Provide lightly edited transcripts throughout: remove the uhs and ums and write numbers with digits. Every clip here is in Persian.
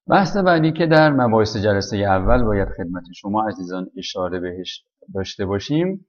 بحث بعدی که در مباحث جلسه اول باید خدمت شما عزیزان اشاره بهش داشته باشیم،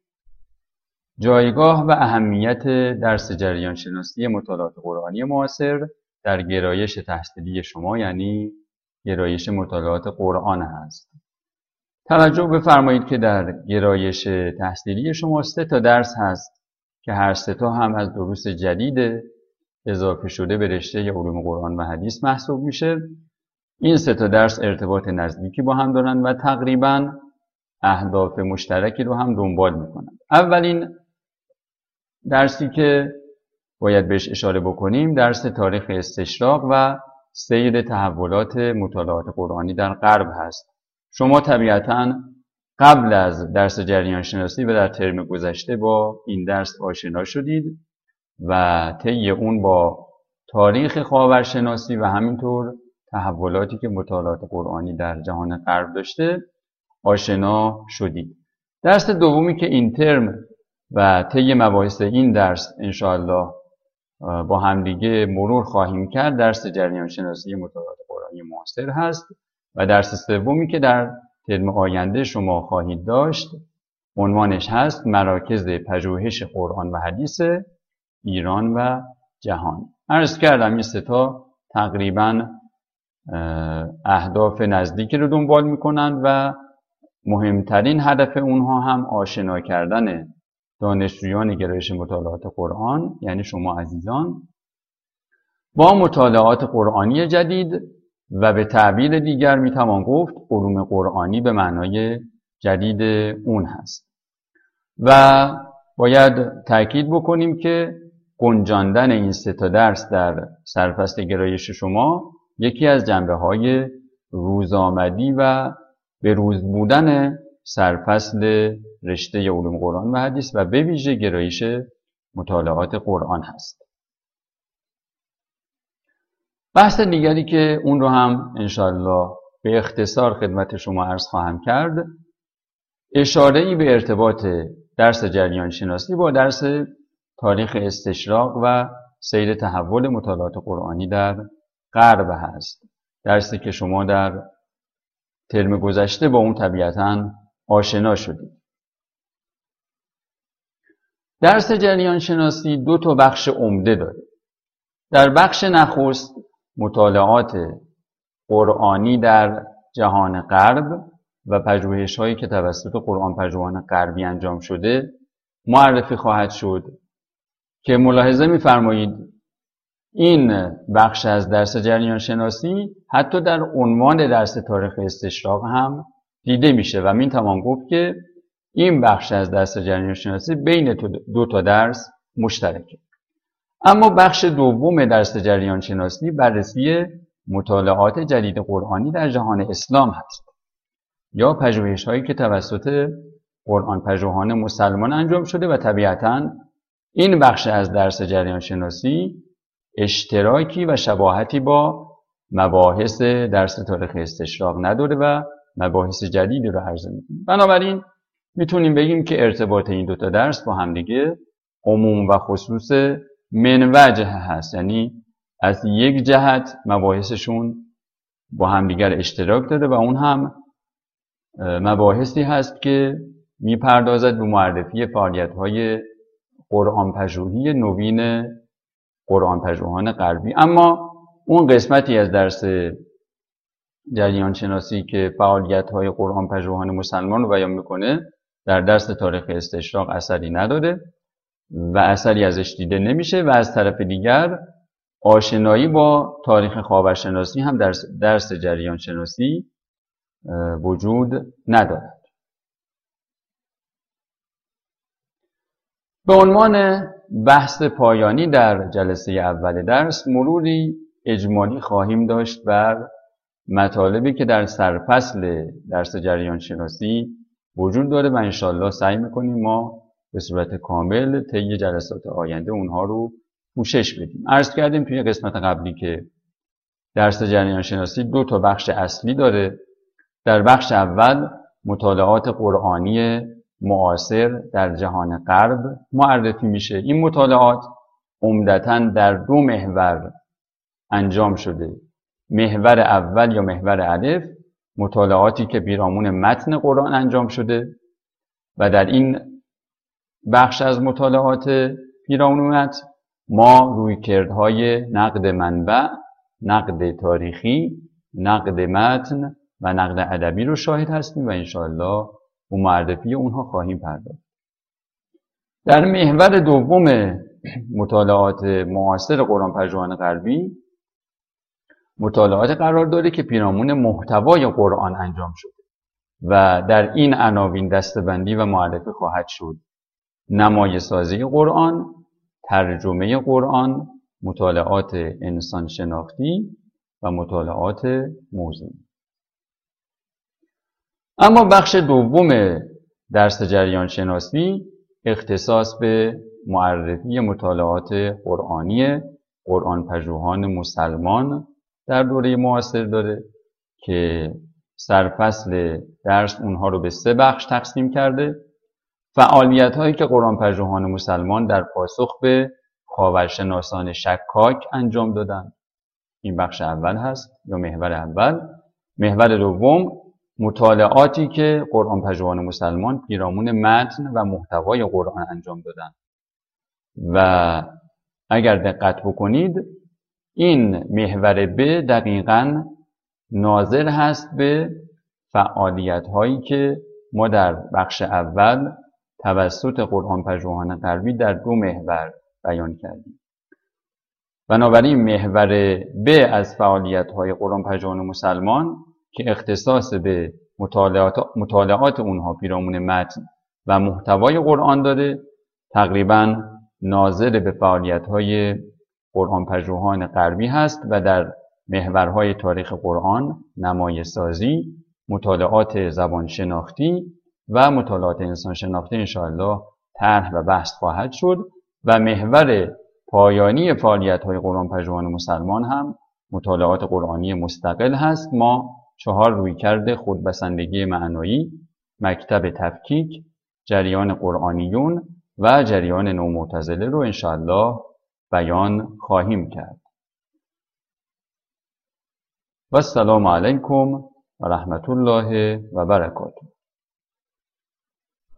جایگاه و اهمیت درس جریان شناسی مطالعات قرآنی معاصر در گرایش تحصیلی شما، یعنی گرایش مطالعات قرآن هست. توجه بفرمایید که در گرایش تحصیلی شما 3 درس هست که هر 3 هم از دروس جدید اضافه شده به رشته علوم قرآن و حدیث محسوب میشه. این 3 درس ارتباط نزدیکی با هم دارن و تقریباً اهداف مشترکی رو هم دنبال میکنن. اولین درسی که باید بهش اشاره بکنیم درس تاریخ استشراق و سیر تحولات مطالعات قرآنی در غرب هست. شما طبیعتاً قبل از درس جریان شناسی و در ترم گذشته با این درس آشنا شدید و طی اون با تاریخ خاورشناسی و همینطور تحولاتی که مطالعات قرآنی در جهان غرب داشته آشنا شدید. درس دومی که این ترم و طی مباحث این درس انشاءالله با همدیگه مرور خواهیم کرد درس جریان شناسی مطالعات قرآنی معاصر هست و درس سومی که در ترم آینده شما خواهید داشت عنوانش هست مراکز پژوهش قرآن و حدیث ایران و جهان. عرض کردم این 3 تقریباً اهداف نزدیکی رو دنبال میکنند و مهمترین هدف اونها هم آشنا کردن دانشجویان گرایش مطالعات قرآن یعنی شما عزیزان با مطالعات قرآنی جدید و به تعبیر دیگر میتوان گفت علوم قرآنی به معنای جدید اون هست. و باید تأکید بکنیم که گنجاندن این 3 درس در سرفصل گرایش شما یکی از جنبه‌های روزآمدی و به روز بودن سرفصل رشته علوم قرآن و حدیث و به ویژه گرایش مطالعات قرآن هست. بحث دیگری که اون رو هم انشاءالله به اختصار خدمت شما عرض خواهم کرد اشاره‌ای به ارتباط درس جریان شناسی با درس تاریخ استشراق و سیر تحول مطالعات قرآنی در غرب هست. درسی که شما در ترم گذشته با اون طبیعتاً آشنا شدید. درس جریان شناسی 2 بخش عمده داره. در بخش نخست مطالعات قرآنی در جهان غرب و پژوهش‌هایی که توسط قرآن پژوهان غربی انجام شده معرفی خواهد شد که ملاحظه می‌فرمایید این بخش از درس جریان شناسی حتی در عنوان درس تاریخ استشراق هم دیده میشه و میتوان گفت که این بخش از درس جریان شناسی بین 2 درس مشترکه. اما بخش دوم درس جریان شناسی بررسی مطالعات جدید قرآنی در جهان اسلام هست یا پژوهش‌هایی که توسط قرآن پژوهان مسلمان انجام شده و طبیعتاً این بخش از درس جریان شناسی اشتراکی و شباهتی با مباحث درس تاریخ استشراق نداره و مباحث جدیدی رو عرضه می‌کنه. بنابراین میتونیم بگیم که ارتباط این 2 درس با همدیگه عموم و خصوص من وجه هست، یعنی از یک جهت مباحثشون با همدیگر اشتراک داره و اون هم مباحثی هست که میپردازد به معرفی فعالیت‌های قرآن پژوهی نوین قرآن پژوهان غربی. اما اون قسمتی از درس جریان شناسی که فعالیت‌های قرآن پژوهان مسلمان رو بیان میکنه در درس تاریخ استشراق اثری نداره و اثری ازش دیده نمیشه و از طرف دیگر آشنایی با تاریخ خاورشناسی هم در درس جریان شناسی وجود ندارد. به عنوان بحث پایانی در جلسه اول درس مروری اجمالی خواهیم داشت بر مطالبی که در سرفصل درس جریان شناسی وجود داره و انشالله سعی میکنیم ما به صورت کامل طی جلسات آینده اونها رو پوشش بدیم. عرض کردیم توی قسمت قبلی که درس جریان شناسی 2 بخش اصلی داره. در بخش اول مطالعات قرآنی معاصر در جهان غرب معرفی میشه. این مطالعات عمدتاً در 2 محور انجام شده. محور اول یا محور الف مطالعاتی که پیرامون متن قرآن انجام شده و در این بخش از مطالعات پیرامون متن ما رویکردهای نقد منبع، نقد تاریخی، نقد متن و نقد ادبی رو شاهد هستیم و انشاءالله به معرفی اونها خواهیم پرداخت. در محور دوم مطالعات معاصر قرآن پژوهان غربی مطالعات قرار داره که پیرامون محتوای قرآن انجام شده و در این عناوین دسته‌بندی و معرفی خواهد شد: نمایه‌سازی قرآن، ترجمه قرآن، مطالعات انسان شناختی و مطالعات موضوعی. اما بخش دوم درس جریان شناسی اختصاص به معرفی مطالعات قرآنی قرآن پژوهان مسلمان در دوره معاصر داره که سرفصل درس اونها رو به 3 بخش تقسیم کرده: فعالیت هایی که قرآن پژوهان مسلمان در پاسخ به خاورشناسان شکاک انجام دادن، این بخش اول هست یا محور اول. محور دوم مطالعاتی که قرآن پژوهان مسلمان پیرامون متن و محتوای قرآن انجام دادن و اگر دقت بکنید این محور ب دقیقاً ناظر هست به فعالیت هایی که ما در بخش اول توسط قرآن پژوهان غربی در 2 محور بیان کردیم. بنابراین محور ب از فعالیت های قرآن پژوهان مسلمان که اختصاص به مطالعات اونها پیرامون متن و محتوای قرآن داره تقریباً ناظر به فعالیت های قرآن پژوهان غربی هست و در محورهای تاریخ قرآن، نمایه‌سازی، مطالعات زبان شناختی و مطالعات انسان شناختی انشاءالله طرح و بحث خواهد شد و محور پایانی فعالیت‌های قرآن پژوهان مسلمان هم مطالعات قرآنی مستقل هست. ما 4 رویکرد خودبسندگی معنایی، مکتب تفکیک، جریان قرآنیون و جریان نومعتزله رو انشاءالله بیان خواهیم کرد. و السلام علیکم و رحمت الله و برکاته.